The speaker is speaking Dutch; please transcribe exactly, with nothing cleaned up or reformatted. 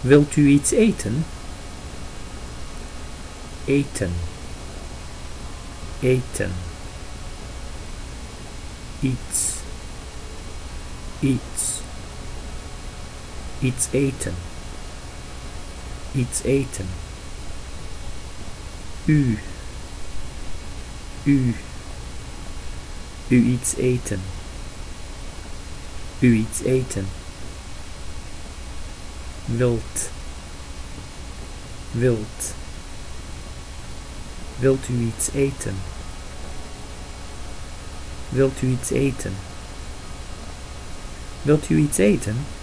Wilt u iets eten? Eten. Eten. Iets. Iets. Iets eten. Iets eten. U. U. U iets eten. U iets eten. Wilt. Wilt. Wilt u iets eten? Wilt u iets eten? Wilt u iets eten?